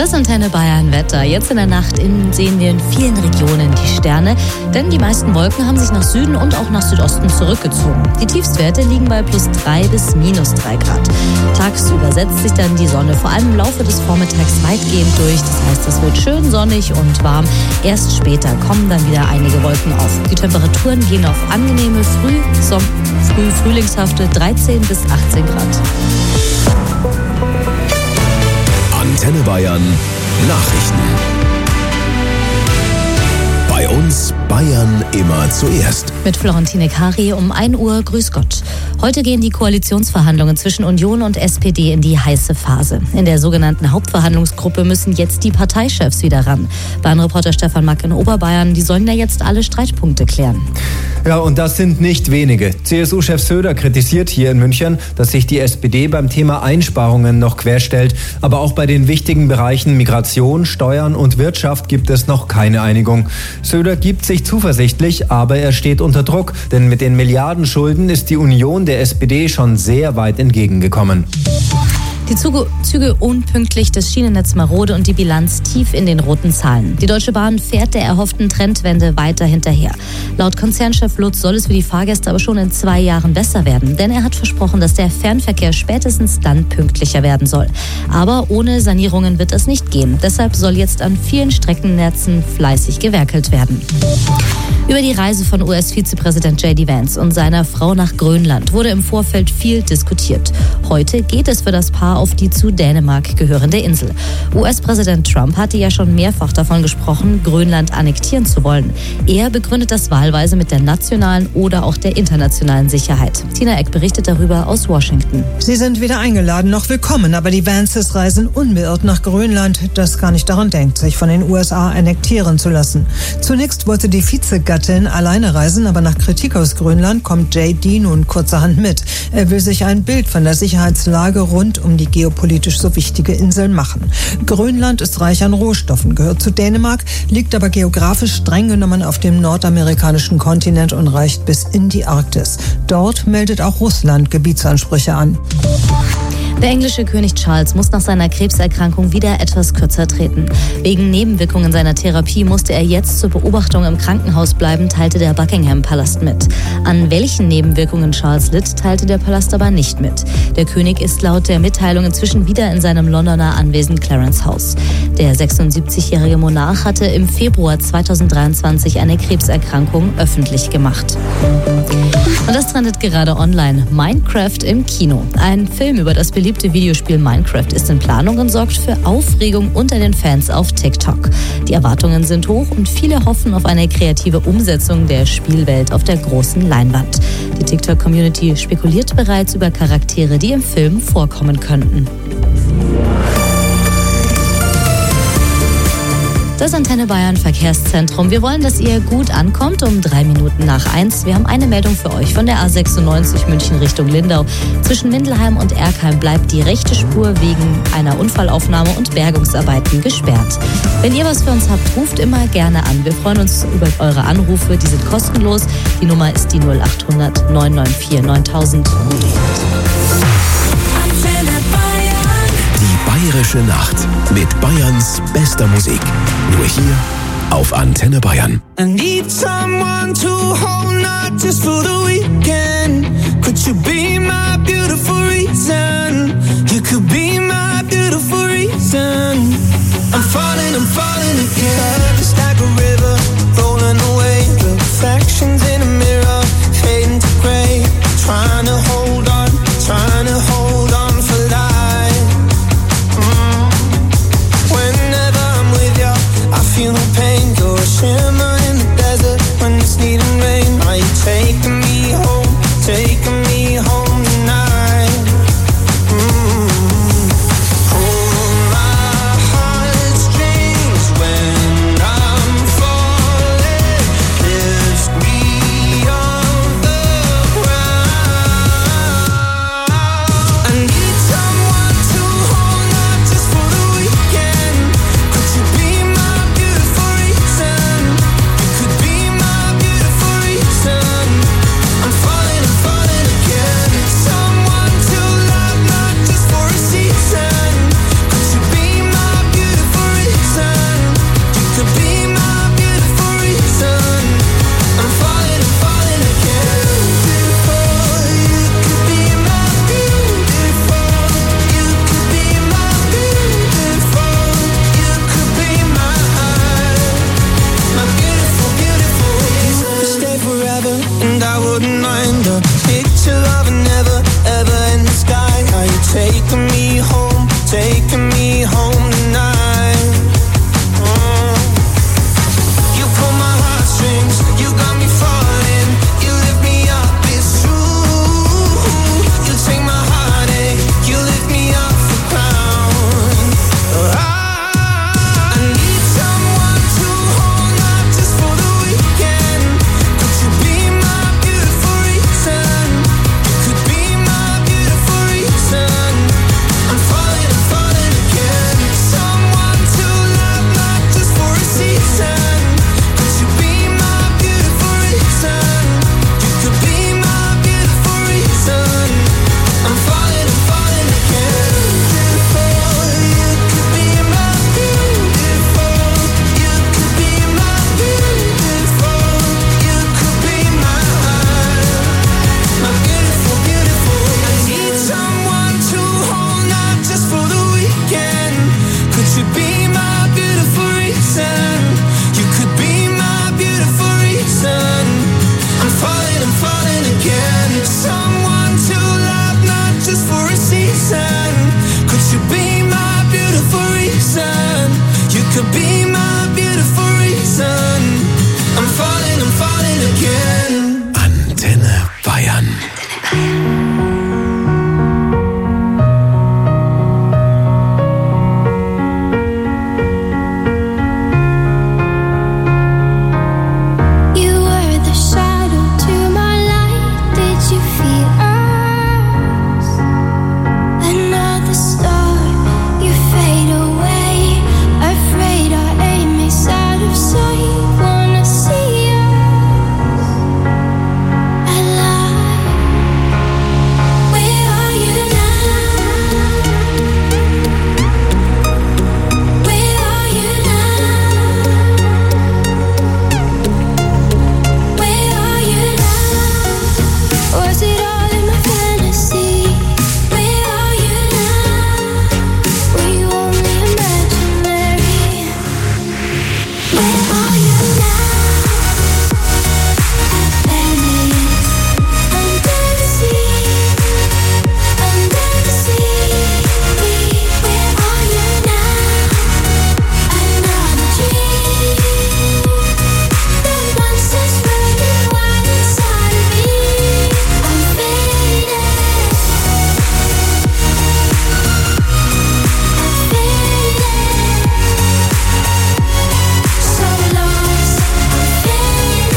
Das Antenne Bayern Wetter. Jetzt in der Nacht sehen wir in vielen Regionen die Sterne, denn die meisten Wolken haben sich nach Süden und auch nach Südosten zurückgezogen. Die Tiefstwerte liegen bei +3 bis -3 Grad. Tagsüber setzt sich dann die Sonne vor allem im Laufe des Vormittags weitgehend durch. Das heißt, es wird schön sonnig und warm. Erst später kommen dann wieder einige Wolken auf. Die Temperaturen gehen auf angenehme, frühlingshafte 13 bis 18 Grad. Antenne Bayern Nachrichten. Bei uns Bayern immer zuerst. Mit Florentine Kari um 1 Uhr. Grüß Gott. Heute gehen die Koalitionsverhandlungen zwischen Union und SPD in die heiße Phase. In der sogenannten Hauptverhandlungsgruppe müssen jetzt die Parteichefs wieder ran. Bahnreporter Stefan Mack in Oberbayern, die sollen ja jetzt alle Streitpunkte klären. Ja, und das sind nicht wenige. CSU-Chef Söder kritisiert hier in München, dass sich die SPD beim Thema Einsparungen noch querstellt. Aber auch bei den wichtigen Bereichen Migration, Steuern und Wirtschaft gibt es noch keine Einigung. Söder gibt sich zuversichtlich, aber er steht unter Druck. Denn mit den Milliardenschulden ist die Union der SPD schon sehr weit entgegengekommen. Die Züge unpünktlich, das Schienennetz marode und die Bilanz tief in den roten Zahlen. Die Deutsche Bahn fährt der erhofften Trendwende weiter hinterher. Laut Konzernchef Lutz soll es für die Fahrgäste aber schon in 2 Jahren besser werden. Denn er hat versprochen, dass der Fernverkehr spätestens dann pünktlicher werden soll. Aber ohne Sanierungen wird das nicht gehen. Deshalb soll jetzt an vielen Streckennetzen fleißig gewerkelt werden. Über die Reise von US-Vizepräsident J.D. Vance und seiner Frau nach Grönland wurde im Vorfeld viel diskutiert. Heute geht es für das Paar auf die zu Dänemark gehörende Insel. US-Präsident Trump hatte ja schon mehrfach davon gesprochen, Grönland annektieren zu wollen. Er begründet das wahlweise mit der nationalen oder auch der internationalen Sicherheit. Tina Eck berichtet darüber aus Washington. Sie sind weder eingeladen noch willkommen, aber die Vances reisen unbeirrt nach Grönland, das gar nicht daran denkt, sich von den USA annektieren zu lassen. Zunächst wollte die Vizegattin alleine reisen, aber nach Kritik aus Grönland kommt J.D. nun kurzerhand mit. Er will sich ein Bild von der Sicherheitslage rund um die geopolitisch so wichtige Insel machen. Grönland ist reich an Rohstoffen, gehört zu Dänemark, liegt aber geografisch streng genommen auf dem nordamerikanischen Kontinent und reicht bis in die Arktis. Dort meldet auch Russland Gebietsansprüche an. Der englische König Charles muss nach seiner Krebserkrankung wieder etwas kürzer treten. Wegen Nebenwirkungen seiner Therapie musste er jetzt zur Beobachtung im Krankenhaus bleiben, teilte der Buckingham-Palast mit. An welchen Nebenwirkungen Charles litt, teilte der Palast aber nicht mit. Der König ist laut der Mitteilung inzwischen wieder in seinem Londoner Anwesen Clarence House. Der 76-jährige Monarch hatte im Februar 2023 eine Krebserkrankung öffentlich gemacht. Und das trendet gerade online. Minecraft im Kino. Ein Film über das beliebte Videospiel Minecraft ist in Planung und sorgt für Aufregung unter den Fans auf TikTok. Die Erwartungen sind hoch und viele hoffen auf eine kreative Umsetzung der Spielwelt auf der großen Leinwand. Die TikTok-Community spekuliert bereits über Charaktere, die im Film vorkommen könnten. Das Antenne Bayern Verkehrszentrum. Wir wollen, dass ihr gut ankommt um 3 Minuten nach 1. Wir haben eine Meldung für euch von der A96 München Richtung Lindau. Zwischen Mindelheim und Erkheim bleibt die rechte Spur wegen einer Unfallaufnahme und Bergungsarbeiten gesperrt. Wenn ihr was für uns habt, ruft immer gerne an. Wir freuen uns über eure Anrufe, die sind kostenlos. Die Nummer ist die 0800 994 9000. Bayerische Nacht mit Bayerns bester Musik. Nur hier auf Antenne Bayern. I need someone to hold, not just for the weekend. Could you be my beautiful reason? You could be my beautiful reason. I'm falling again. It's like a river rolling away. Reflections in a mirror, fading to grey. Trying to hold on for life. Whenever I'm with you, I feel no pain. You're a shimmer in the desert when it's needing rain. Are you taking me home tonight? Hold home tonight. You pull my heartstrings, you got me falling. You lift me up, it's true. You take my heartache, you lift me up for crown. I need someone to hold, not just for the weekend. Could you be my beautiful reason? You could be my beautiful reason. I'm falling again. Someone to love, not just for a season. Could you be my beautiful reason? You could be my beautiful reason. I'm falling again. Beautiful, you could be my beautiful. You could be my beautiful. You could be my beautiful, beautiful. I need someone to hold, not just for the weekend. Could you be my beautiful reason? You could be my beautiful reason. I'm falling again. Someone to love, not just for a season. Could you be my beautiful reason? You could be my beautiful reason. I'm falling again. Antenne Bayern. You were the shadow to my light. Did you feel us? Another star, you fade away. Afraid our aim is out of sight. Wanna see us alive. Where are you now? Where are you now? Where are you now? Was it all in my fantasy? Where are you now? Were you only imaginary? Where are you now? Venice, under the sea, under the sea. Where are you now? Another dream. The monsters running wild inside of me. I'm faded. So lost, I'm faded.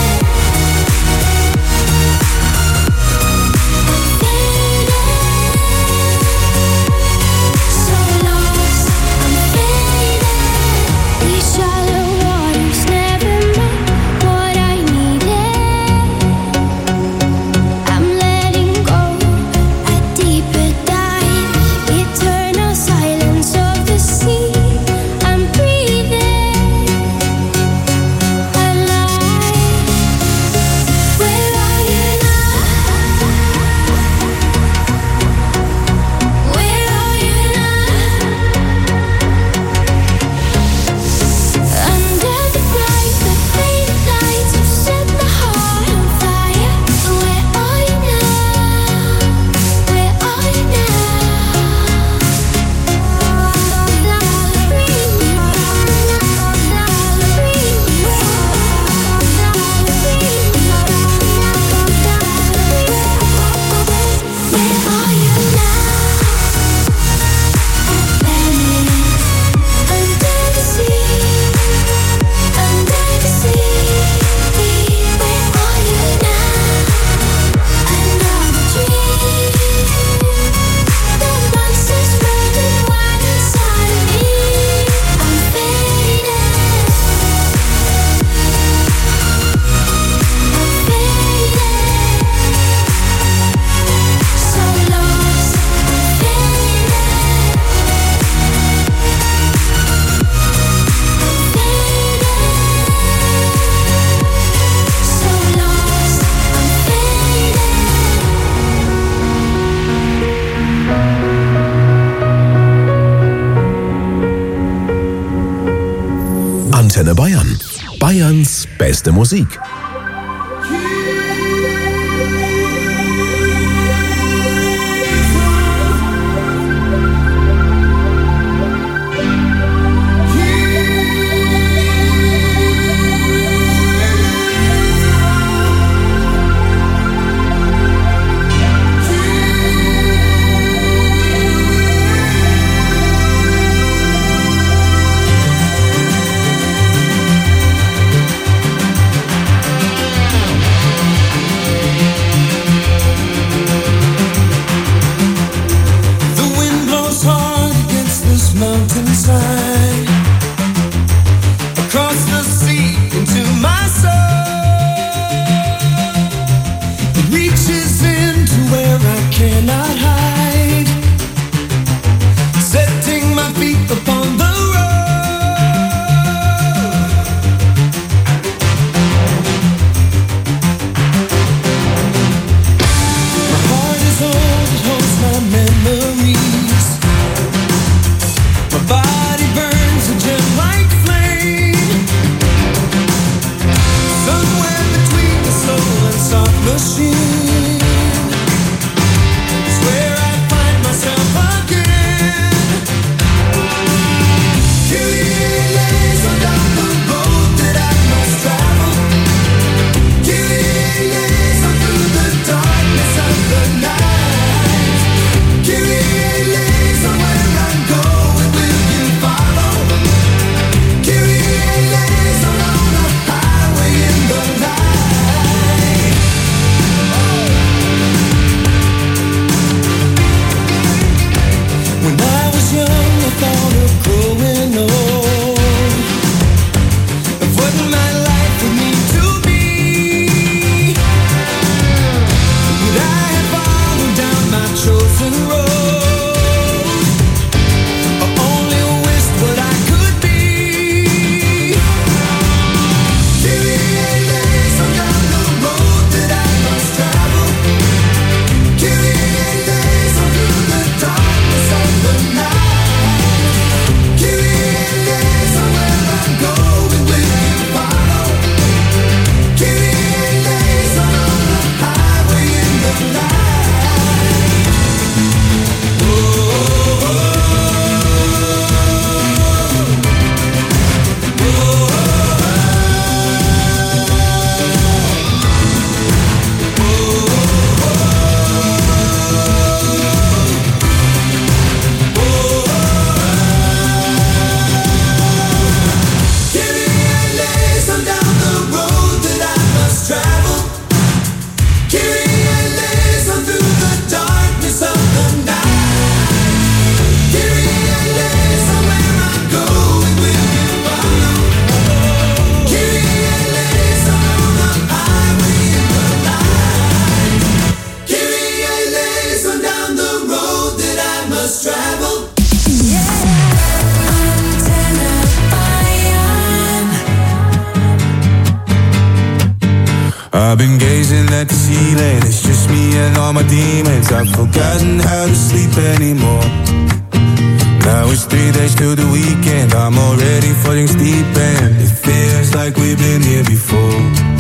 So lost, I'm faded. These shallow waters never met what I needed. I'm letting go a deeper dive. Eternal silence of the sea. I'm breathing alive. Where are you now? Where are you now? Under the bright, the faded lights, you set my heart on fire. Where are you now? Where are you Where are you now? Venice, under the sea, under the sea. Where are you now? Another dream. The monsters running wild inside of me. I'm faded. So lost, I'm faded. So lost, I'm faded. Antenne Bayern. Bayerns beste Musik. inside, across the sea into my soul. It reaches into where I cannot hide, setting my feet upon the I've been gazing at the ceiling, it's just me and all my demons. I've forgotten how to sleep anymore. Now it's 3 days till the weekend, I'm already falling deep and it feels like we've been here before.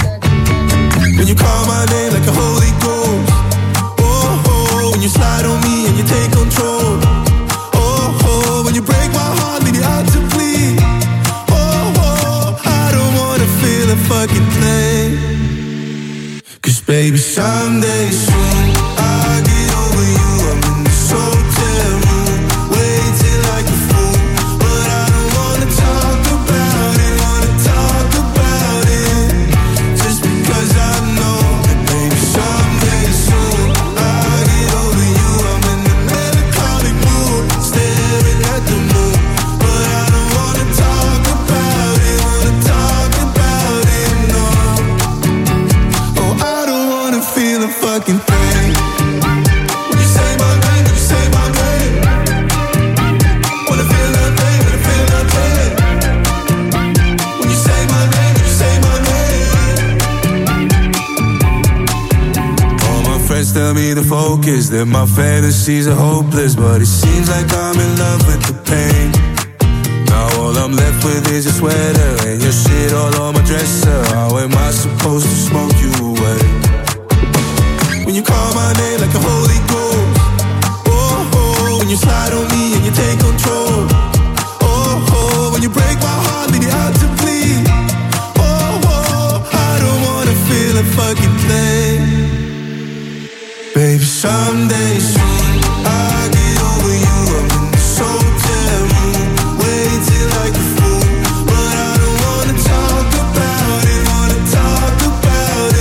When you call my name like a holy ghost, oh, oh, when you slide on me and you take control, oh, oh, when you break my heart, leave me out to bleed, oh, oh, I don't wanna feel a fucking thing. Cause baby, someday soon I'll get over you. I'm in this hotel room, waiting like a fool, but I don't wanna talk about it, just because I know that baby, someday soon I'll get over you. I'm in the melancholic mood, staring at the moon, but I don't wanna talk about it, no. Oh, I don't wanna feel a fucking thing. When you say my name, when you say my name, wanna feel nothing, wanna feel nothing. When you say my name, when you say my name. All my friends tell me to focus, that my fantasies are hopeless, but it seems like I'm in love with the pain. Now all I'm left with is your sweater and your shit all on my dresser. How am I supposed to smoke you away? When you call my name like a holy ghost, oh, oh, when you slide on me and you take control, oh, oh, when you break my heart, leave me out to bleed, oh, oh, I don't wanna feel a fucking thing. Baby, someday soon I'll get over you. I'm in this hotel room, waiting like a fool, but I don't wanna talk about it,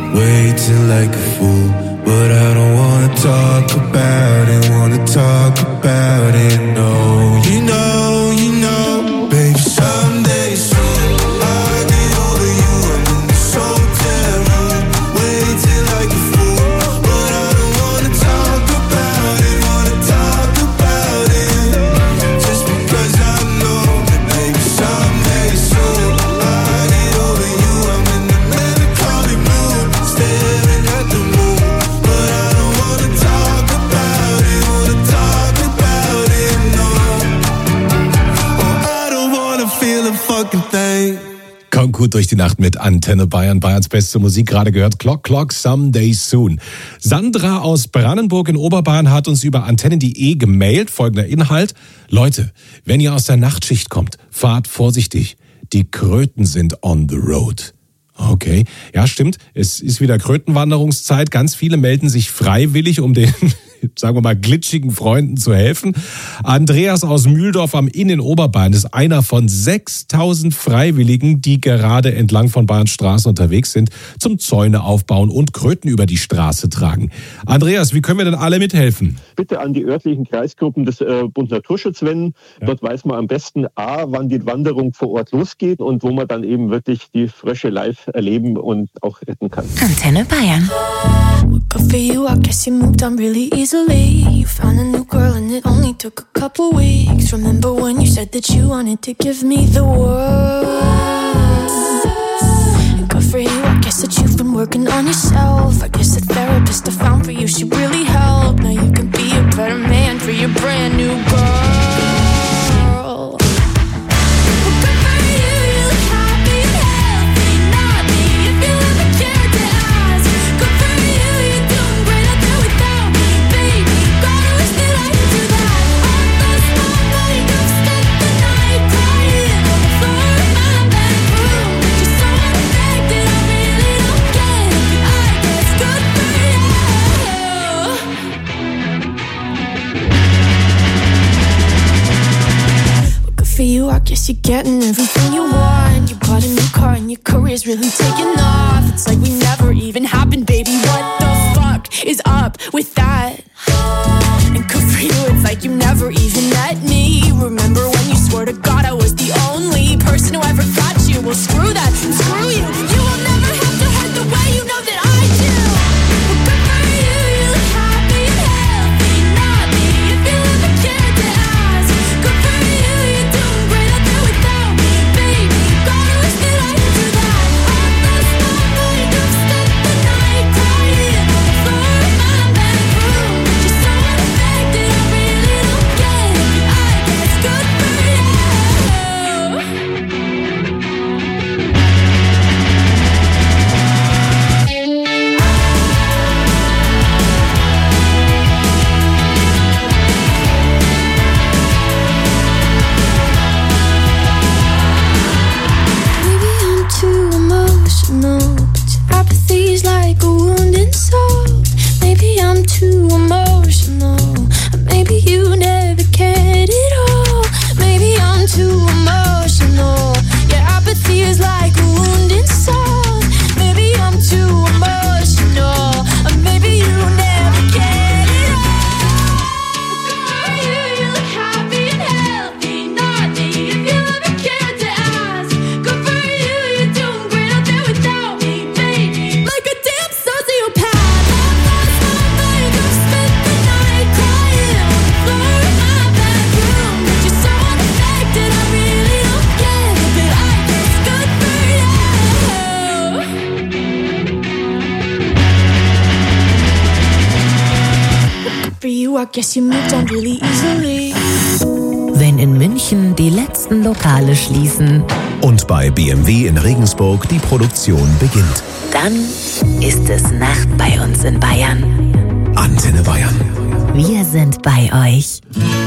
waiting like a fool. But I don't wanna talk about it, wanna talk about it, no. You know, baby, someday soon I'll get over you. I'm in this hotel room, waiting like a fool. But I don't wanna talk about it, just because I know that baby, someday soon I'll get over you. I'm in the melancholy mood, staring at the moon. But I don't wanna talk about it, no. Oh, I don't wanna feel a fucking thing. Kommt gut durch die Nacht mit Antenne Bayern. Bayerns beste Musik gerade gehört. Clock, Clock, Someday Soon. Sandra aus Brandenburg in Oberbayern hat uns über antenne.de gemailt. Folgender Inhalt. Leute, wenn ihr aus der Nachtschicht kommt, fahrt vorsichtig. Die Kröten sind on the road. Okay, ja stimmt, es ist wieder Krötenwanderungszeit. Ganz viele melden sich freiwillig, um den, sagen wir mal, glitschigen Freunden zu helfen. Andreas aus Mühldorf am Inn in Oberbayern ist einer von 6.000 Freiwilligen, die gerade entlang von Bayerns Straßen unterwegs sind, zum Zäune aufbauen und Kröten über die Straße tragen. Andreas, wie können wir denn alle mithelfen? Bitte an die örtlichen Kreisgruppen des Bund Naturschutz wenden. Ja. Dort weiß man am besten wann die Wanderung vor Ort losgeht und wo man dann eben wirklich die Frösche live erleben und auch retten kann. Antenne Bayern. Good for you, I guess you moved on really easily. You found a new girl and it only took a couple weeks. Remember when you said that you wanted to give me the world? Good for you, I guess that you've been working on yourself. I guess the therapist I found for you, she really helped. Now you can be a better man for your brand new girl. For you, I guess you're getting everything you want. You bought a new car and your career's really taking off. It's like we never even happened, baby. What the fuck is up with that? And good for you, it's like you never even met me. Remember when you swore to God I was the only person who ever got you? Well, screw that, screw you. You will never have to hurt the way you know that I do. Well, good for you, you look happy and healthy. Not me, if you ever cared to ask. Good for you, you're doing great out there without me, baby. God, I wish that I could do that. All those nights you've spent the night crying on the floor of my bedroom. You're so unaffected, I really don't get it. I guess good for you. Maybe I'm too emotional, but your apathy's like a wounded soul. Maybe I'm too emotional, or maybe you never cared at all. Maybe I'm too emotional, your apathy is like a wounded soul. Maybe I'm too emotional, or maybe you never cared at all. You look happy and healthy, not me, if you ever cared to ask. Good for you, you're doing great out there without me, baby. Like a damn sociopath. All those nights you've spent the night crying on the floor of my bedroom. But you're so unaffected, I really don't get it. But I guess good for you. Good for you, I guess you moved on really easily. Wenn in München die letzten Lokale schließen, Und bei BMW in Regensburg die Produktion beginnt. dann ist es Nacht bei uns in Bayern. Antenne Bayern. Wir sind bei euch.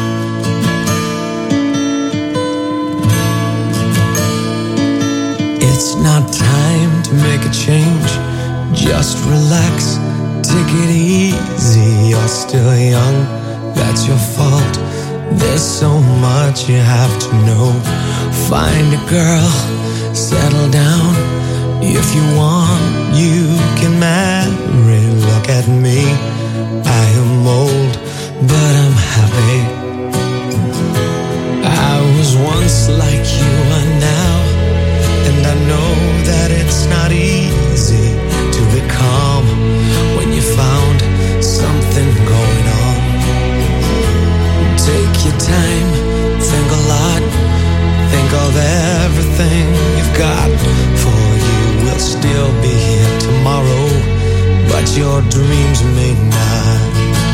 It's not time to make a change. Just relax, take it easy. You're still young, that's your fault. There's so much you have to know. Find a girl, settle down. If you want, you can marry. Look at me, I am old, but I'm happy. I was once like you are now, and I know that it's not easy to be calm when you found something going on. Take your time, think a lot, think of everything you've got, for you will still be here tomorrow, but your dreams may not.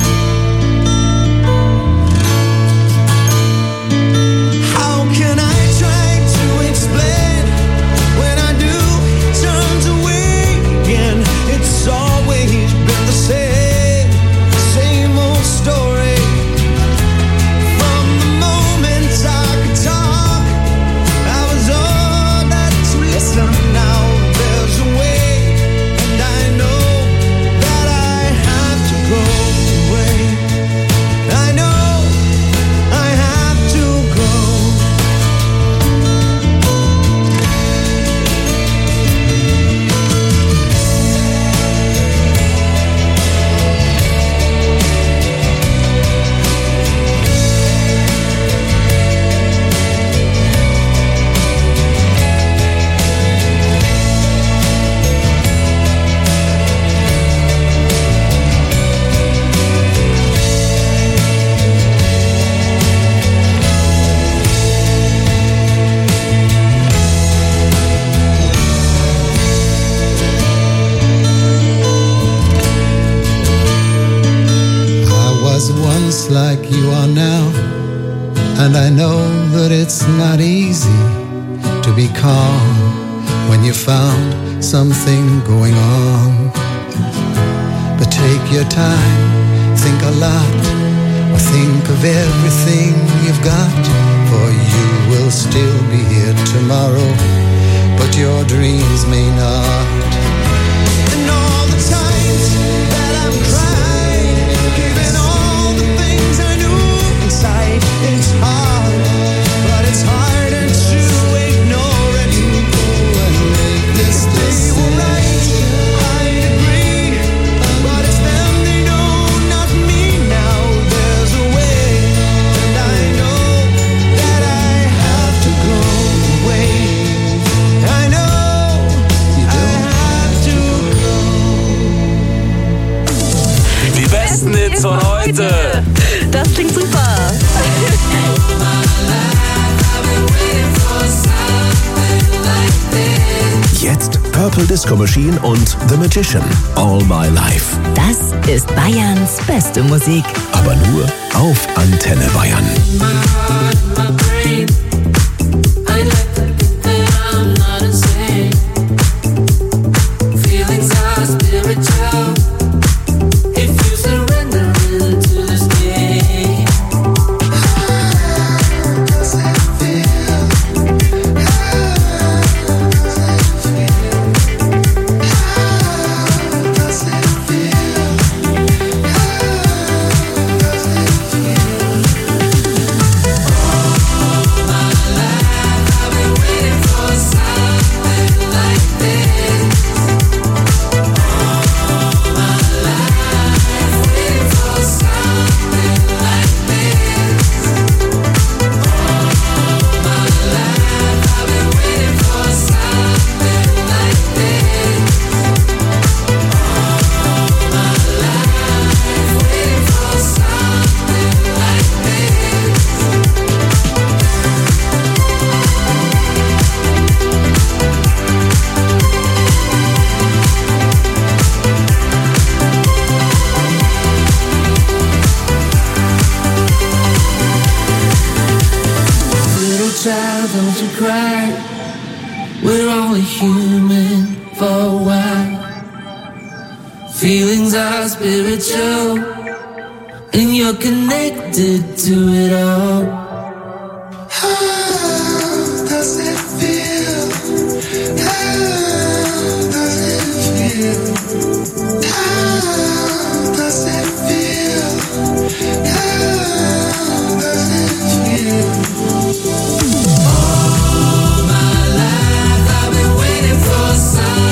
How can I try to explain when I do, it turns away again? It's always been the same old story. From the moment I could talk, I was ordered to listen. Now there's a way, and I know that I have to go away. I know I have to go. Like you are now, and I know that it's not easy to be calm when you found something going on. But take your time, think a lot, or think of everything you've got, for you will still be here tomorrow, but your dreams may not. And all the times that I've cried, giving all the things I knew inside, it's hard, but it's harder to ignore it. You go and make this day right, I agree, but it's them they know, not me. Now there's a way, and I know that I have to go away. I know I have to go. Die besten Hits von heute. Das klingt super. Jetzt Purple Disco Machine und The Magician, All My Life. Das ist Bayerns beste Musik. Aber nur auf Antenne Bayern. Don't you cry, we're only human for a while. Feelings are spiritual, and you're connected to it all. How does it feel? How does it feel? How does it feel? How does it feel? All my life I've been waiting for some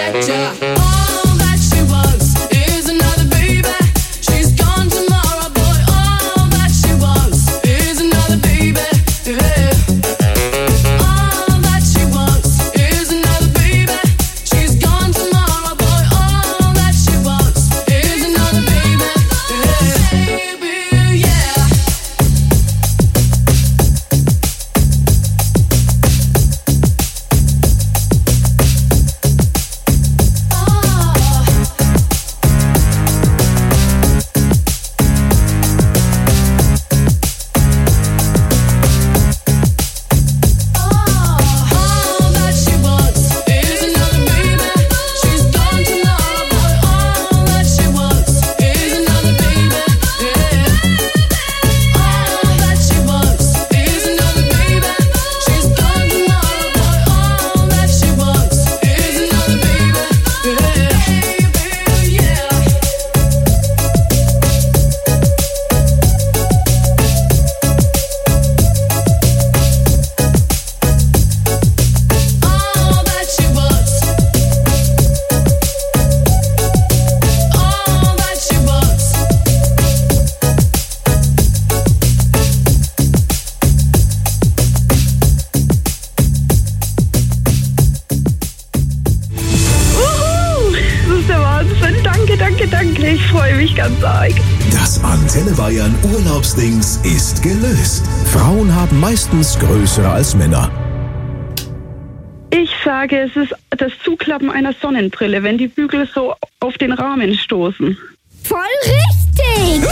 Ich freue mich ganz arg. Das Antenne Bayern Urlaubsdings ist gelöst. Frauen haben meistens größere als Männer. Ich sage, es ist das Zuklappen einer Sonnenbrille, wenn die Bügel so auf den Rahmen stoßen. Voll richtig!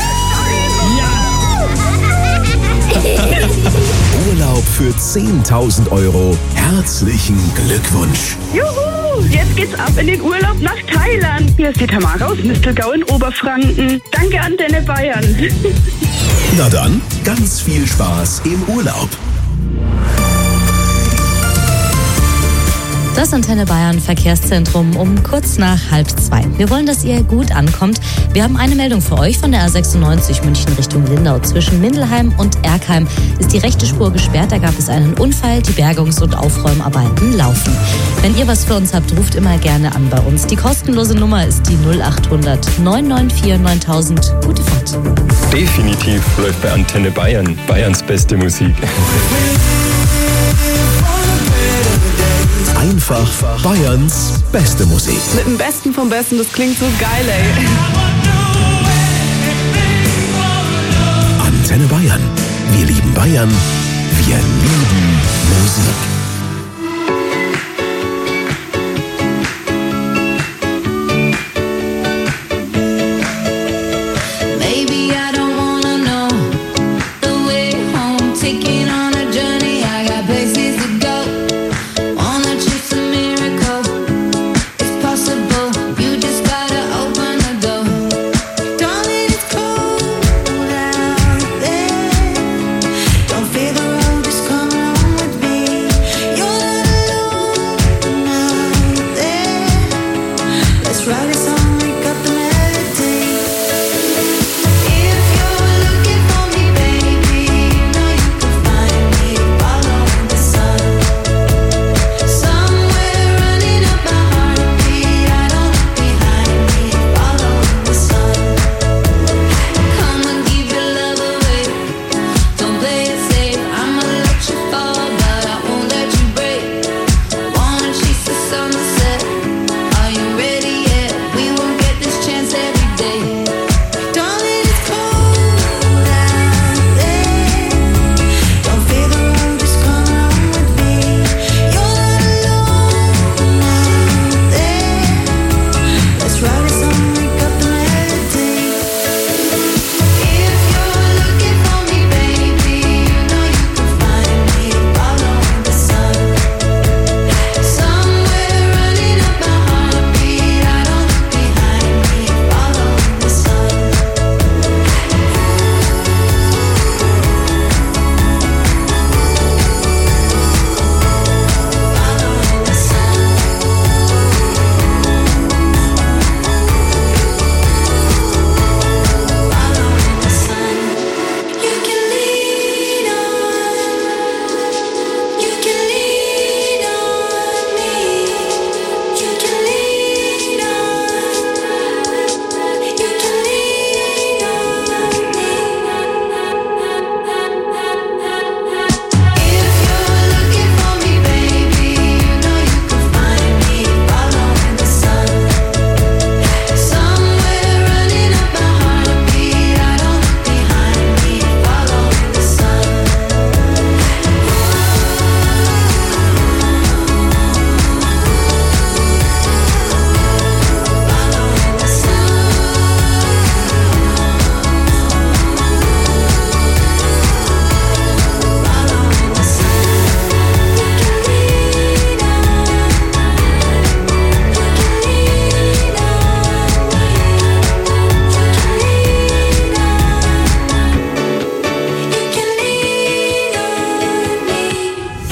Urlaub für 10.000 €. Herzlichen Glückwunsch. Juhu! Jetzt geht's ab in den Urlaub nach Thailand. Hier ist die Tamara aus Mistelgau in Oberfranken. Danke, Antenne Bayern. Na dann, ganz viel Spaß im Urlaub. Das Antenne Bayern Verkehrszentrum um kurz nach 1:30. Wir wollen, dass ihr gut ankommt. Wir haben eine Meldung für euch von der A96 München Richtung Lindau. Zwischen Mindelheim und Erkheim ist die rechte Spur gesperrt. Da gab es einen Unfall. Die Bergungs- und Aufräumarbeiten laufen. Wenn ihr was für uns habt, ruft immer gerne an bei uns. Die kostenlose Nummer ist die 0800 994 9000. Gute Fahrt. Definitiv läuft bei Antenne Bayern Bayerns beste Musik. Einfach Bayerns beste Musik. Mit dem Besten vom Besten, das klingt so geil, ey. Antenne Bayern. Wir lieben Bayern. Wir lieben Musik.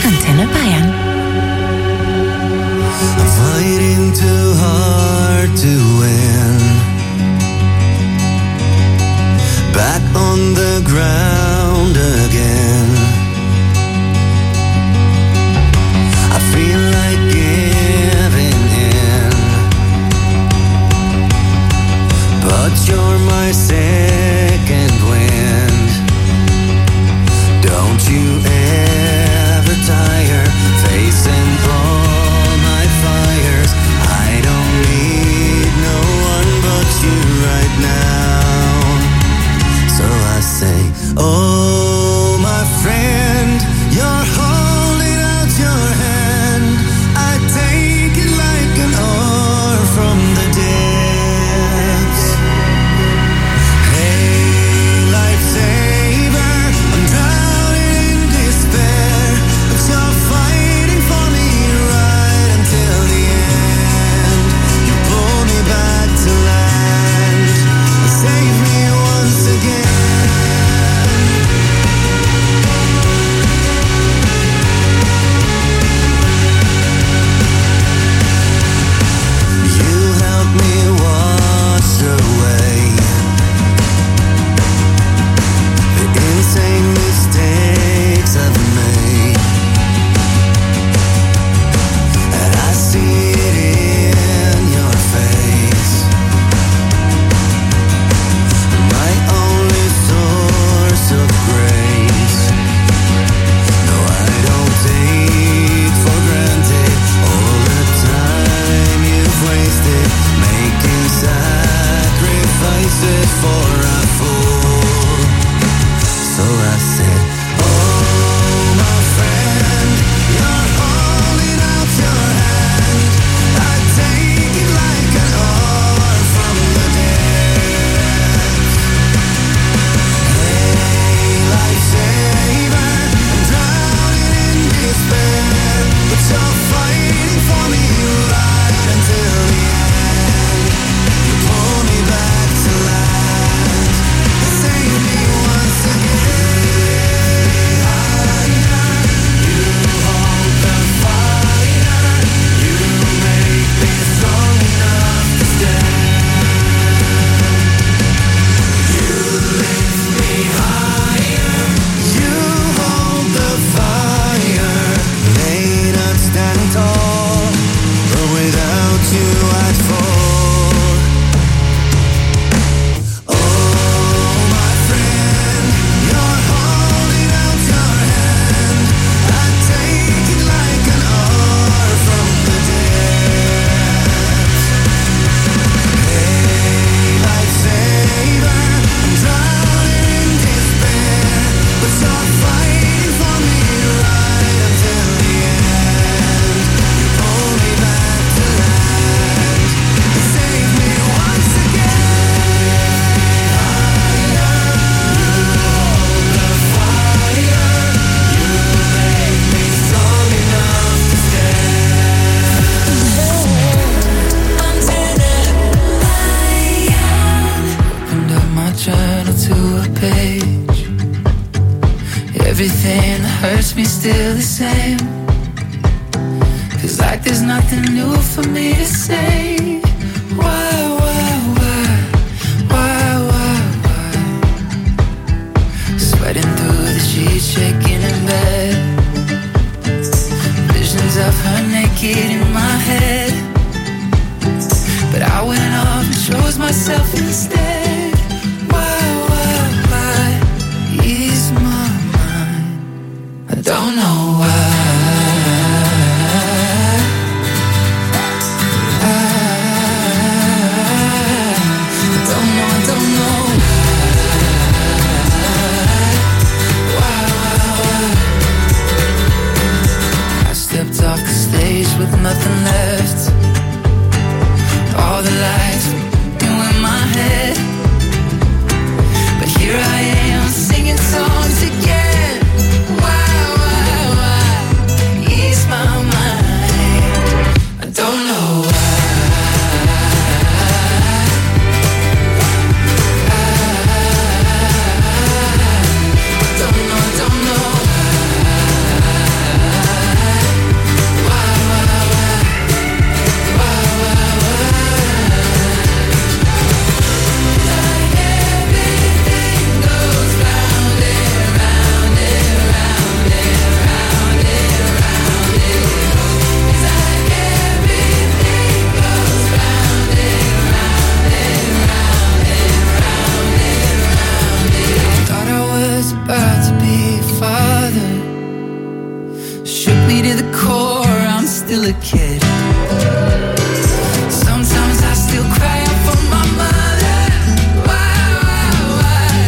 Antenne Bayern. Fighting too hard to win. Back on the ground again. I feel like giving in, but you're my second wind. Don't you ever tire facing all my fires. I don't need no one but you right now. So I say, oh my friend, you're holding out your hand. I take it like an oar from the depths. Hey, lifesaver, I'm drowning in despair, but you're fighting for me right until the end. You pull me back to land, save me once again. You help me wash away the insane mistakes I've made, and I see it in your face. My only source of grace. No, I don't take for granted all the time you've wasted making sacrifices for a fool. So I said, oh my friend, you're holding out your hand. I take it like an oar from the depths. Hey, lifesaver, I'm drowning in despair, but you're fighting for me right until the end. You pull me back to land, save me once again. You hold the fire, you make me strong enough to stand. You lift me higher, you hold the fire. May not stand tall, but without you I'd fall. Oh my friend, you're holding out your hand. I take it like an oar from the depths. Hey, lifesaver, I'm drowning in despair, but you're fighting for me right until the end. You pull me back to land, save me once again. You hold the fire, you make me strong enough to stand. Opened up my journal to a page. Everything that hurts me still the same. Feels like there's nothing new for me to say. Why? Sweating through the sheets, shaking in bed. Visions of her naked in my head, but I went off and chose myself instead. Why? Ease my mind. I don't know why. I don't know why. shook me to the core. I'm still a kid. Sometimes I still cry out for my mother. Why?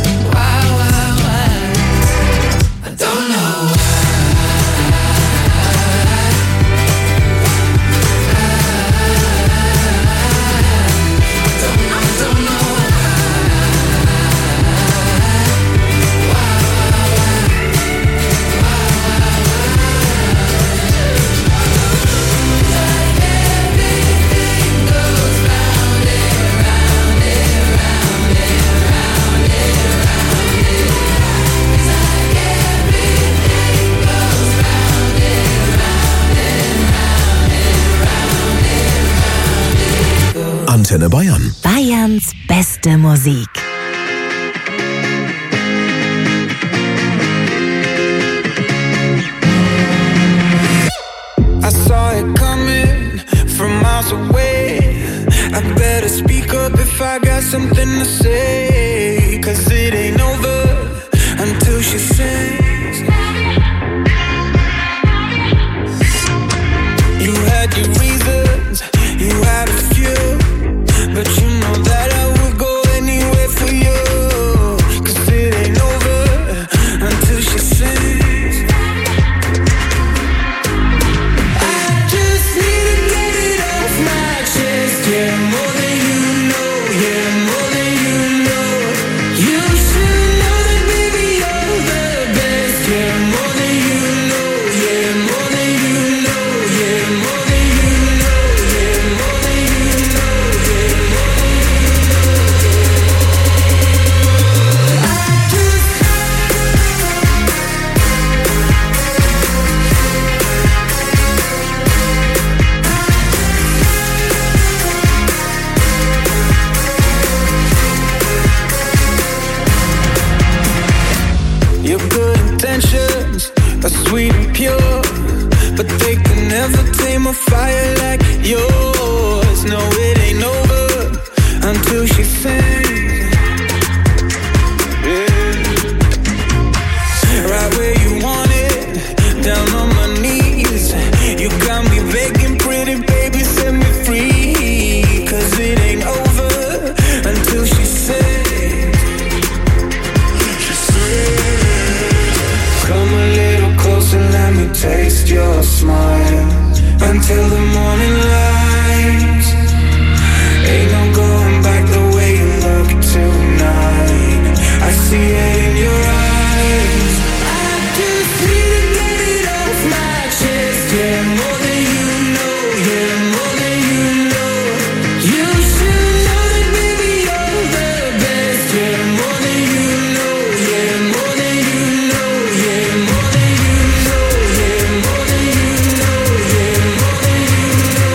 I don't know why. Antenne Bayern. Bayerns beste Musik. I saw it coming from miles away. I better speak up if I got something to say. 'Cause it ain't over until she sings. You had your reasons, you had a few, but you know that I would go anywhere for you. 'Cause it ain't over until she sings. I just need to get it off my chest. Yeah, more than you know. Yeah, more than you know. You should know that, baby, you're the best. Yeah, more than you know. Yeah, more than you know. Yeah, more than you know. Yeah, more than you know. Yeah, more than you know. I just your good intentions are sweet and pure, but they can never tame a fire like yours. No, it ain't over until she sings. Yeah. Right where you want it, down on my knees. You got me begging, pretty baby, set me free. 'Cause it ain't over until she sings. Come a little closer, let me taste your smile. Until the morning light. Ain't no going back the way you look tonight. I see it in your eyes. I just need to get it off my chest. Yeah, more than you know. Yeah, more than you know. You should know that, baby, you're the best. Yeah, more than you know. Yeah, more than you know. Yeah, more than you know. Yeah, more than you know. Yeah, more than you know.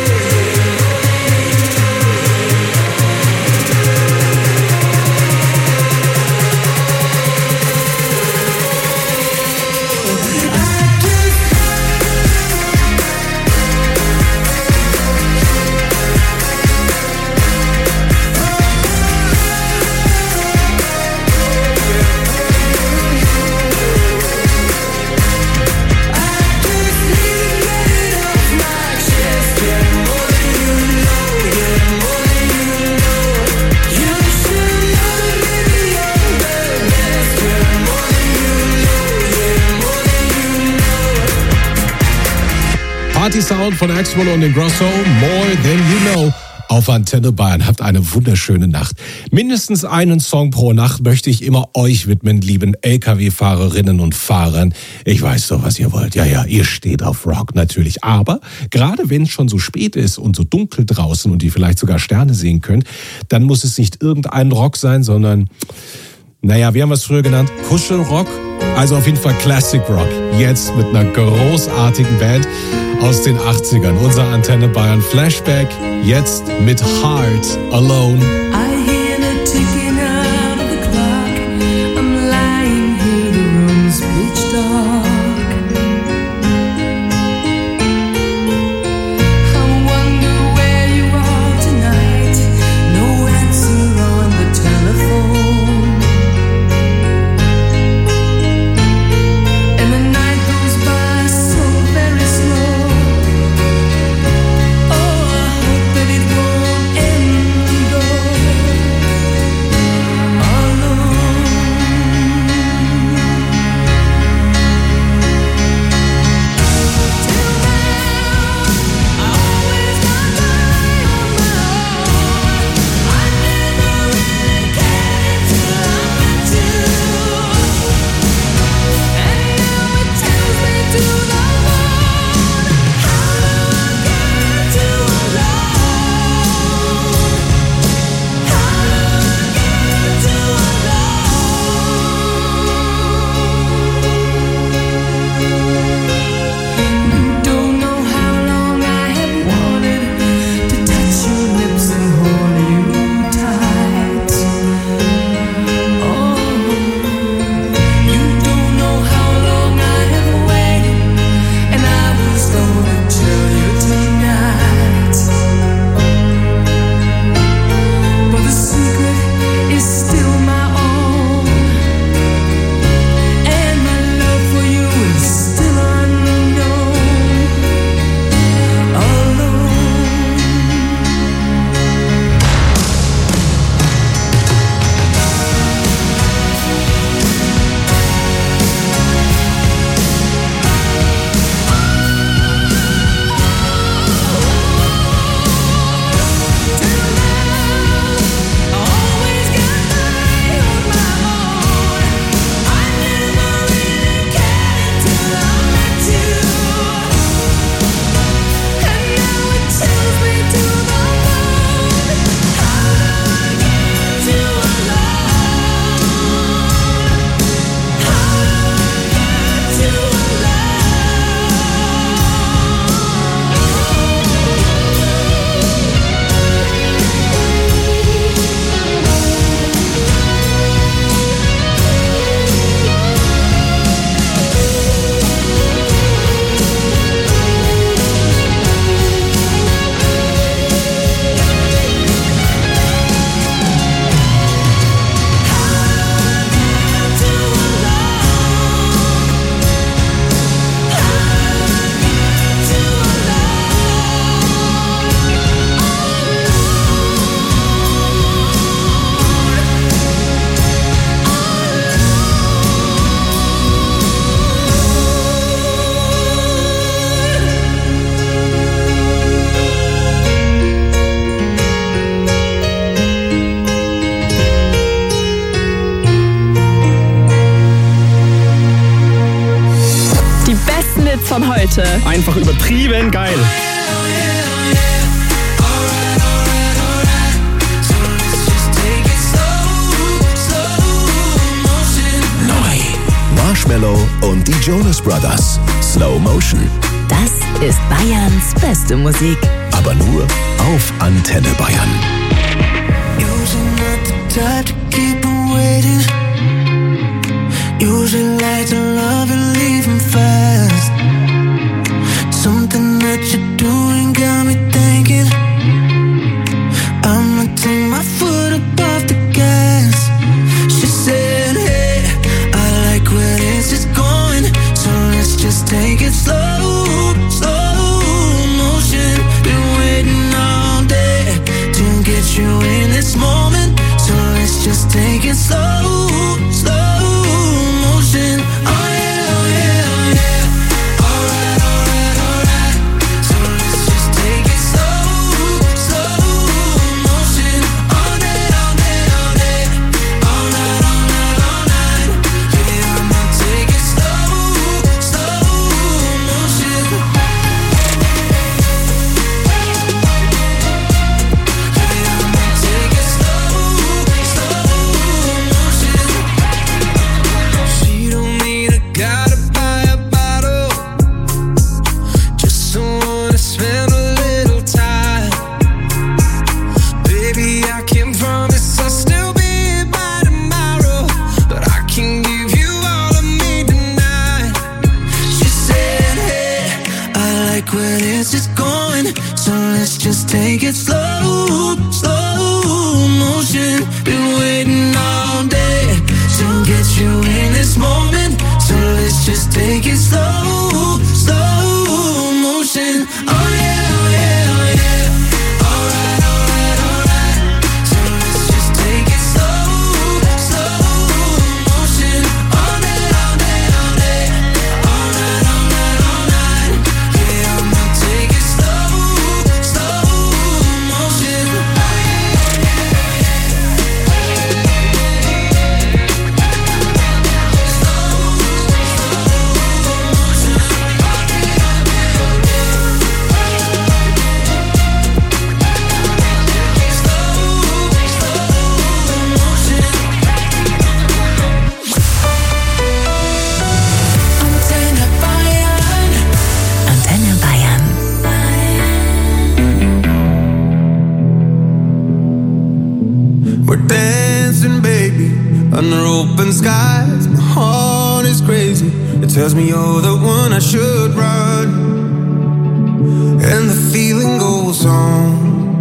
Party-Sound von Axwell und Ingrosso, More Than You Know, auf Antenne Bayern. Habt eine wunderschöne Nacht. Mindestens einen Song pro Nacht möchte ich immer euch widmen, lieben LKW-Fahrerinnen und Fahrern. Ich weiß doch, was ihr wollt. Ja, ihr steht auf Rock natürlich. Aber gerade wenn es schon so spät ist und so dunkel draußen und ihr vielleicht sogar Sterne sehen könnt, dann muss es nicht irgendein Rock sein, sondern, naja, wie haben wir es früher genannt? Kuschelrock? Also auf jeden Fall Classic Rock. Jetzt mit einer großartigen Band aus den 80ern. Unser Antenne Bayern Flashback. Jetzt mit Heart Alone. I hear the ticking of the clock. I'm lying here, the room's pitch dark. I wonder where you are tonight. No answer on the telephone. And the night goes by so von heute. Einfach übertrieben geil. Marshmello und die Jonas Brothers. Slow Motion. Das ist Bayerns beste Musik. Aber nur auf Antenne Bayern. Usually not the type to keep on waiting. Usually like to love and leave him fast. Something that you're doing got me thinking I'ma take my foot up off the gas. She said, hey, I like where this is going, so let's just take it slow, slow motion. Been waiting all day to get you in this moment, so let's just take it slow, slow motion. Oh yeah, oh yeah, oh yeah. Alright, alright, alright. So let's just take it slow, slow motion. All day, all day, all day. All night, all night, all night. Yeah, I'ma take it slow, slow motion. Yeah, I'ma take it slow, slow motion. She don't need a guy to buy a bottle, just someone to spend a little time. Baby, I can't promise I'll still be here by tomorrow, but I can give you all of me tonight. She said, hey, I like where this is going, so let's just take it slow, slow motion. Been waiting all day to get you in this moment, so let's just take it slow, slow motion. Oh yeah, oh yeah, oh yeah. Alright, alright, alright. So let's just take it slow, slow motion. All day, all day, all day. All night, all night, all night. Yeah, I'ma take it slow, slow motion. Antenne Bayern. Antenne Bayern. We're dancing, baby, under open skies. My heart is crazy. It tells me you're the one I should run, and the feeling goes on.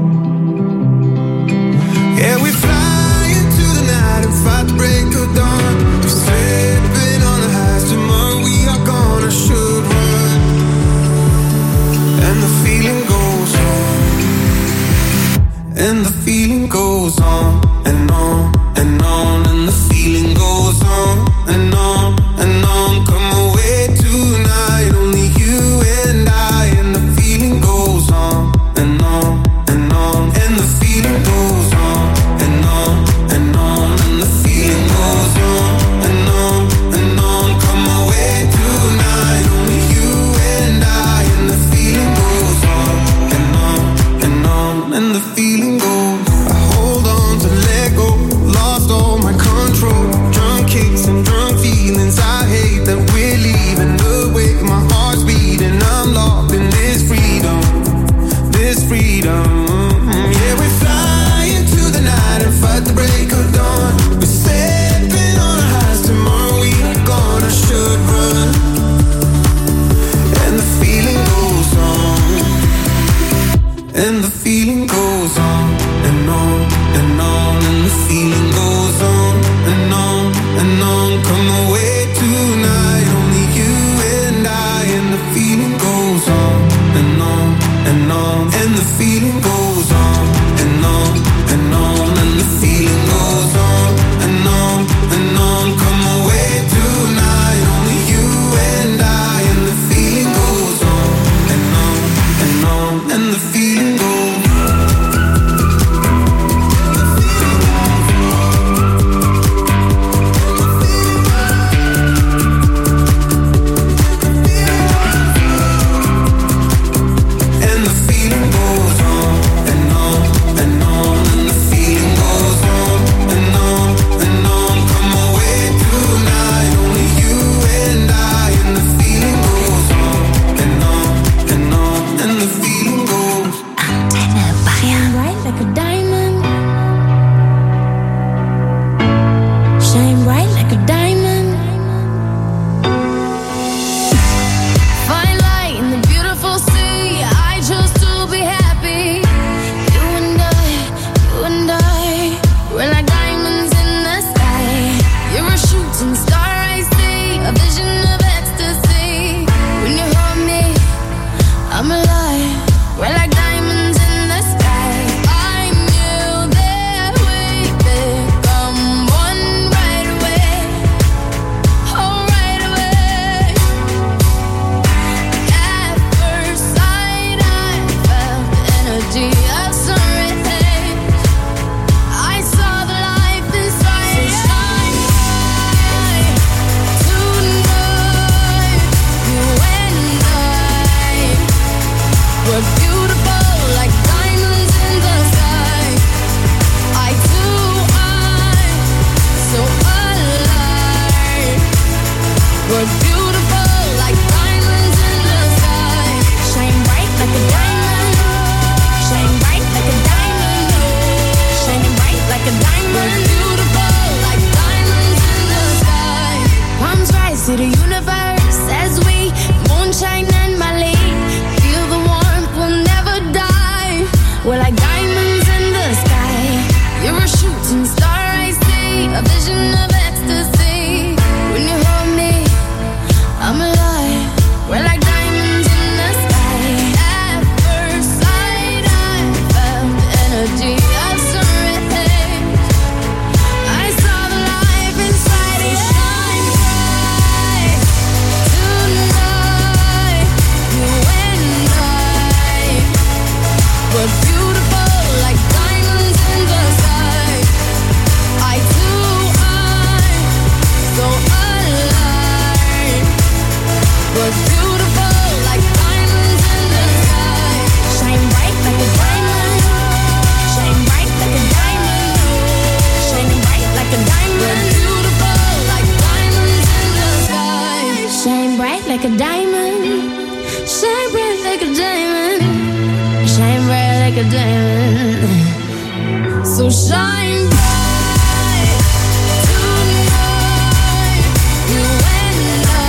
Yeah, we fly into the night and fight the break of dawn. We're slipping on the highs. Tomorrow we are gone. I should run, and the feeling goes on. And the feeling goes on and on and on, and the feeling goes on and on and on. Come away tonight, only you and I, and the feeling goes on and on and on, and the feeling goes on and on and on, and the feeling goes on and on and on. Come away tonight, only you and I, and the feeling goes on and on and on, and the feeling goes. I hold on to like a diamond. Shine bright like a diamond. Shine bright like a diamond. So shine bright tonight. You and I,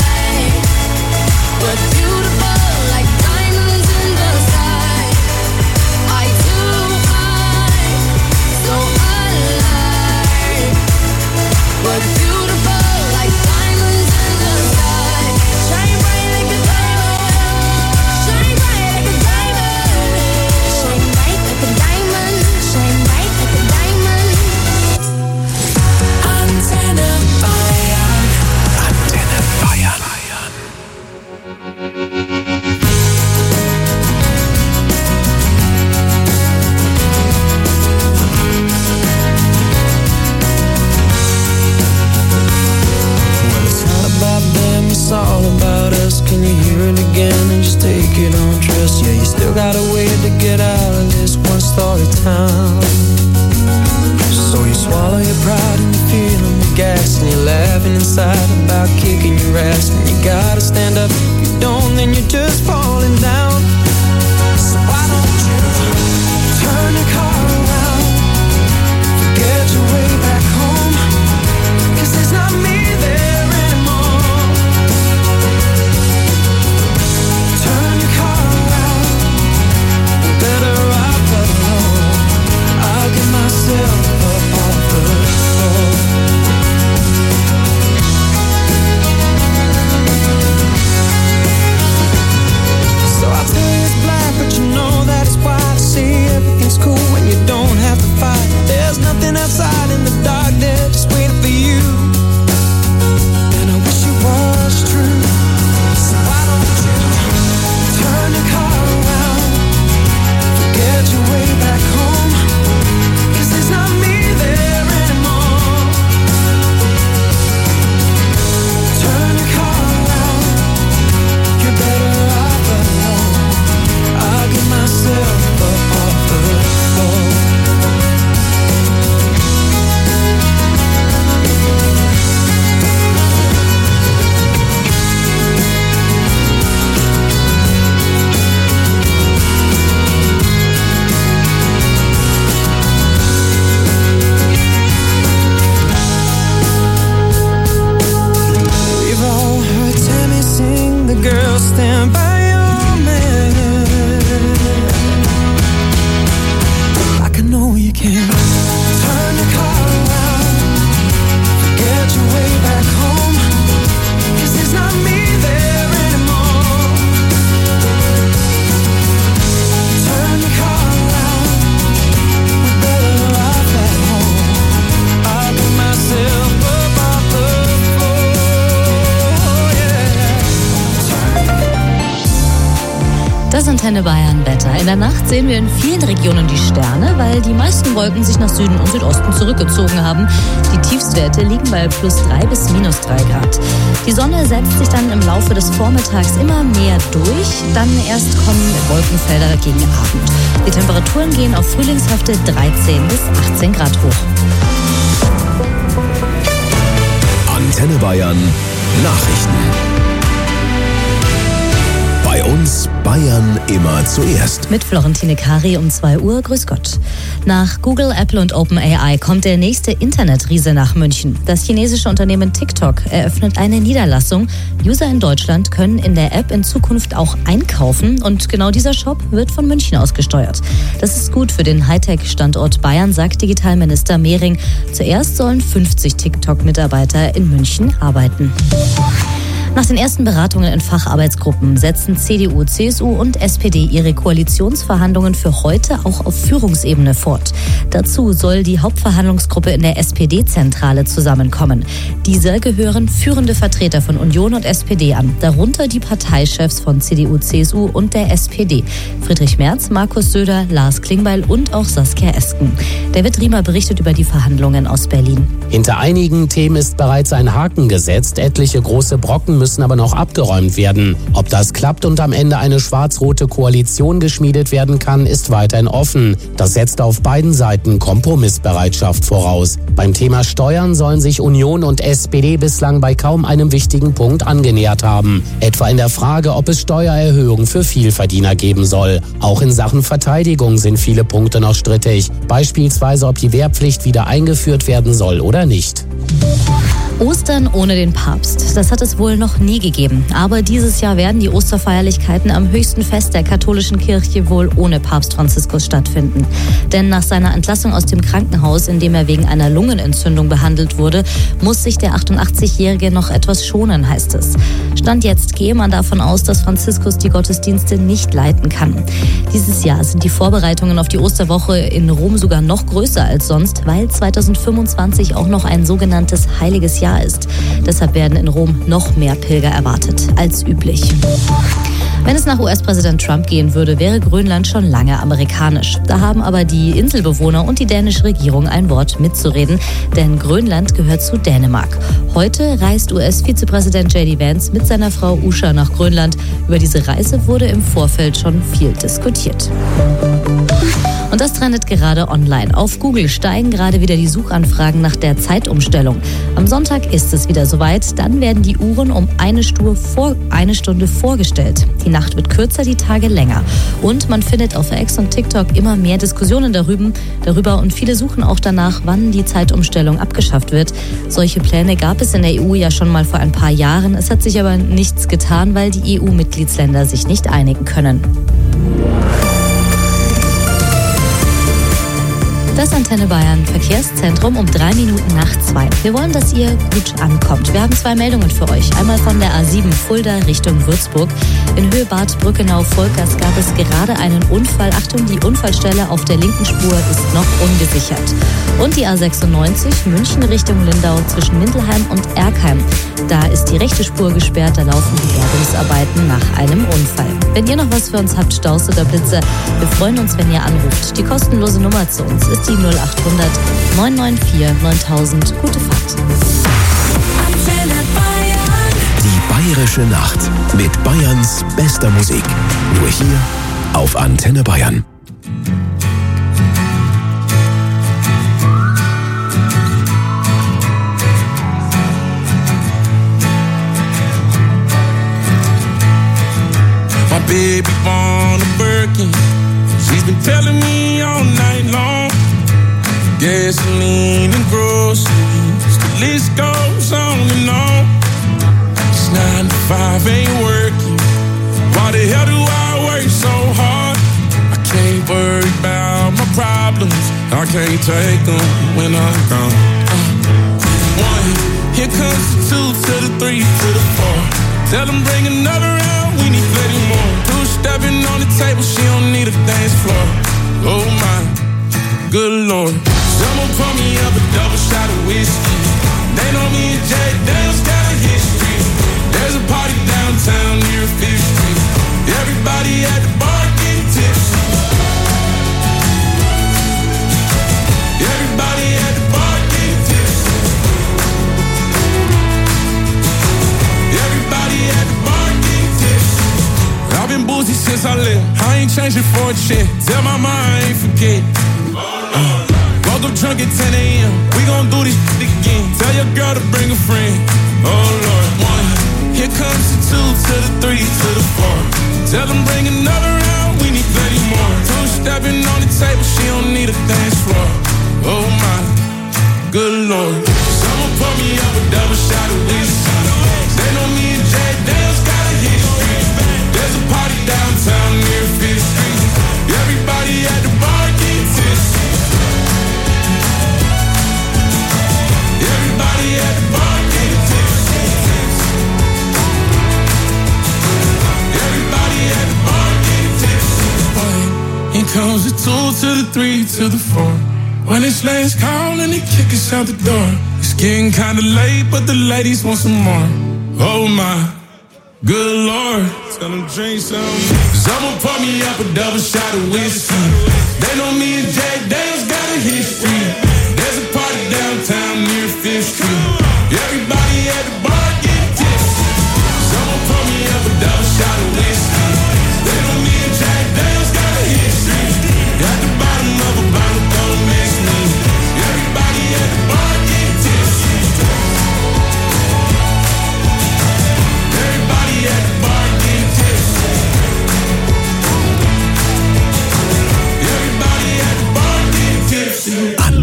we're beautiful like diamonds in the sky. Eye to eye, so alive. We're beautiful like diamonds in the sky. Shine bright like a diamond. Shine bright like a diamond. Shine bright like a diamond. Shine bright like a diamond. Antenne Bayern. Antenne Bayern. It's not about them, it's all about us. Can you hear it again and just take it on trust? Yeah, you still got a way to get out of this one-story town. So you swallow your pride and you're feeling the gas, and you're laughing inside about kicking your ass. And you gotta stand up, if you don't then you're just falling down. So why don't you turn your car around, forget your way back home, 'cause there's not me there anymore. Turn your car around, you're better off alone. I'll get myself up off the floor. So I tell you it's black, but you know that it's white. See, everything's cool when you don't have to fight. There's nothing outside in the dark there, just waiting for you. And I wish it was true. So why don't you turn your car around, forget your way back home, 'cause there's not me there anymore. Turn your car around, you're better off alone. I'll get myself up off the floor. We've all heard Tammy sing, the girls stand by your man. Like I know you can. Turn your car around, forget your way back home, 'cause there's not me there anymore. Turn your car around, we're better off at home. I'll get myself up off the floor, yeah. Das Antenne Bayern Wetter. In der Nacht sehen wir in vielen Regionen die Sterne, weil die meisten Wolken sich nach Süden und Südosten zurückgezogen haben. Die Tiefstwerte liegen bei +3 bis -3 Grad. Die Sonne setzt sich dann im Laufe des Vormittags immer mehr durch. Dann erst kommen Wolkenfelder gegen Abend. Die Temperaturen gehen auf frühlingshafte 13 bis 18 Grad hoch. Antenne Bayern Nachrichten. Bei uns Bayern immer zuerst. Mit Florentine Kari um 2 Uhr. Grüß Gott. Nach Google, Apple und OpenAI kommt der nächste Internetriese nach München. Das chinesische Unternehmen TikTok eröffnet eine Niederlassung. User in Deutschland können in der App in Zukunft auch einkaufen. Und genau dieser Shop wird von München aus gesteuert. Das ist gut für den Hightech-Standort Bayern, sagt Digitalminister Mehring. Zuerst sollen 50 TikTok-Mitarbeiter in München arbeiten. Nach den ersten Beratungen in Facharbeitsgruppen setzen CDU, CSU und SPD ihre Koalitionsverhandlungen für heute auch auf Führungsebene fort. Dazu soll die Hauptverhandlungsgruppe in der SPD-Zentrale zusammenkommen. Dieser gehören führende Vertreter von Union und SPD an, darunter die Parteichefs von CDU, CSU und der SPD. Friedrich Merz, Markus Söder, Lars Klingbeil und auch Saskia Esken. David Riemer berichtet über die Verhandlungen aus Berlin. Hinter einigen Themen ist bereits ein Haken gesetzt. Etliche große Brocken müssen aber noch abgeräumt werden. Ob das klappt und am Ende eine schwarz-rote Koalition geschmiedet werden kann, ist weiterhin offen. Das setzt auf beiden Seiten Kompromissbereitschaft voraus. Beim Thema Steuern sollen sich Union und SPD bislang bei kaum einem wichtigen Punkt angenähert haben. Etwa in der Frage, ob es Steuererhöhungen für Vielverdiener geben soll. Auch in Sachen Verteidigung sind viele Punkte noch strittig. Beispielsweise, ob die Wehrpflicht wieder eingeführt werden soll oder nicht. Ostern ohne den Papst. Das hat es wohl noch nie gegeben. Aber dieses Jahr werden die Osterfeierlichkeiten am höchsten Fest der katholischen Kirche wohl ohne Papst Franziskus stattfinden. Denn nach seiner Entlassung aus dem Krankenhaus, in dem er wegen einer Lungenentzündung behandelt wurde, muss sich der 88-Jährige noch etwas schonen, heißt es. Stand jetzt gehe man davon aus, dass Franziskus die Gottesdienste nicht leiten kann. Dieses Jahr sind die Vorbereitungen auf die Osterwoche in Rom sogar noch größer als sonst, weil 2025 auch noch ein sogenanntes Heiliges Jahr ist. Deshalb werden in Rom noch mehr Pilger erwartet als üblich. Wenn es nach US-Präsident Trump gehen würde, wäre Grönland schon lange amerikanisch. Da haben aber die Inselbewohner und die dänische Regierung ein Wort mitzureden, denn Grönland gehört zu Dänemark. Heute reist US-Vizepräsident J.D. Vance mit seiner Frau Usha nach Grönland. Über diese Reise wurde im Vorfeld schon viel diskutiert. Und das trendet gerade online. Auf Google steigen gerade wieder die Suchanfragen nach der Zeitumstellung. Am Sonntag ist es wieder soweit. Dann werden die Uhren um eine Stunde vorgestellt. Die Nacht wird kürzer, die Tage länger. Und man findet auf X und TikTok immer mehr Diskussionen darüber und viele suchen auch danach, wann die Zeitumstellung abgeschafft wird. Solche Pläne gab es in der EU ja schon mal vor ein paar Jahren. Es hat sich aber nichts getan, weil die EU-Mitgliedsländer sich nicht einigen können. Das Antenne Bayern Verkehrszentrum um 3 Minuten nach 2. Wir wollen, dass ihr gut ankommt. Wir haben 2 Meldungen für euch. Einmal von der A7 Fulda Richtung Würzburg. In Höhe Bad Brückenau-Volkers gab es gerade einen Unfall. Achtung, die Unfallstelle auf der linken Spur ist noch ungesichert. Und die A96 München Richtung Lindau zwischen Mindelheim und Erkheim. Da ist die rechte Spur gesperrt. Da laufen die Bergungsarbeiten nach einem Unfall. Wenn ihr noch was für uns habt, Staus oder Blitze, wir freuen uns, wenn ihr anruft. Die kostenlose Nummer zu uns ist die 0800 994 9000. Gute Fahrt. Die Bayerische Nacht mit Bayerns bester Musik. Nur hier auf Antenne Bayern. My baby want a Birkin. She's been telling me all night long. Gasoline and groceries, the list goes on and on. It's 9 to 5, ain't working. Why the hell do I work so hard? I can't worry about my problems. I can't take them when I'm gone. 1, here comes the 2 to the 3 to the 4. Tell them bring another round, we need plenty more. 2 stepping on the table, she don't need a dance floor. Oh my, good Lord. Someone pour me up a double shot of whiskey. They know me and Jay Dale's got a history. There's a party downtown near 5th Street. Everybody at the bar getting tipsy. Everybody at the bar getting tipsy. Everybody at the bar getting tipsy. I've been boozy since I left. I ain't changing for a check. Tell my mom I ain't forget. Woke up drunk at 10 a.m. We gon' do this shit again. Tell your girl to bring a friend. Oh Lord. 1, here comes the 2 to the 3 to the 4. Tell them bring another round, we need plenty more. 2 stepping on the table, she don't need a dance floor. Oh my, good Lord. Someone pour me up a double shot of whiskey. They know me and Jay Dale's got a history. There's a party downtown near 5th Street. Everybody at the bar getting tipsy. Everybody at the bar getting tipsy. Everybody at the bar getting tipsy. Here comes the 2 to the 3 to the 4. When it's last call and they kick us out the door. It's getting kinda late, but the ladies want some more. Oh my, good Lord. Tell them drink some. Someone pour me up a double shot of whiskey. They know me and Jay Dale's got a history. There's a party downtown near 5th Street. Everybody at the bar getting tipsy.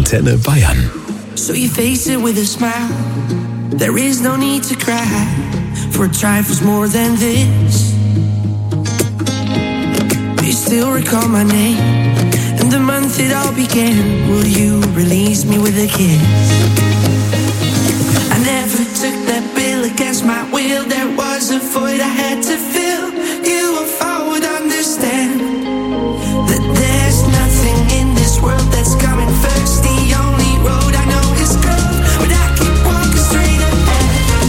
Antenne Bayern. So you face it with a smile. There is no need to cry, for a trifle's more than this. You still recall my name and the month it all began. Will you release me with a kiss? I never took that bill against my will. There was a void I had to fill. You if I would understand that there's nothing in this world that's coming first. The only road I know is curved, but I keep walking straight ahead.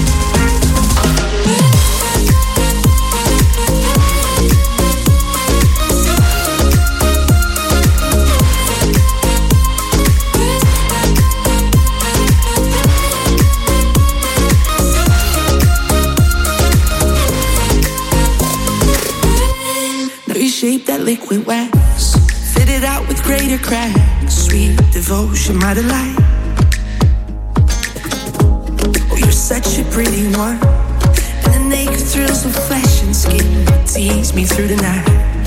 Shape that liquid wax, fit it out with greater cracks. Sweet devotion, my delight. Oh, you're such a pretty one, and the naked thrills of flesh and skin tease me through the night.